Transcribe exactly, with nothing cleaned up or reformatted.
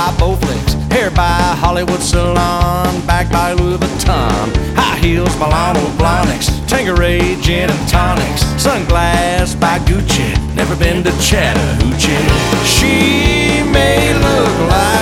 by Bowflex, hair by Hollywood Salon, back by Louis Vuitton, high heels by Lionel Blahniks, Tanqueray gin and tonics, sunglass by Gucci, never been to Chattahoochee. She may